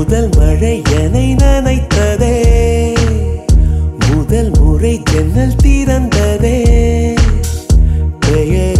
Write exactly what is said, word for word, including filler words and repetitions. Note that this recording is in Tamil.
முதல் மழை என்னை நனைத்ததே முதல் முறை ஜன்னல் திறந்ததே பெயர்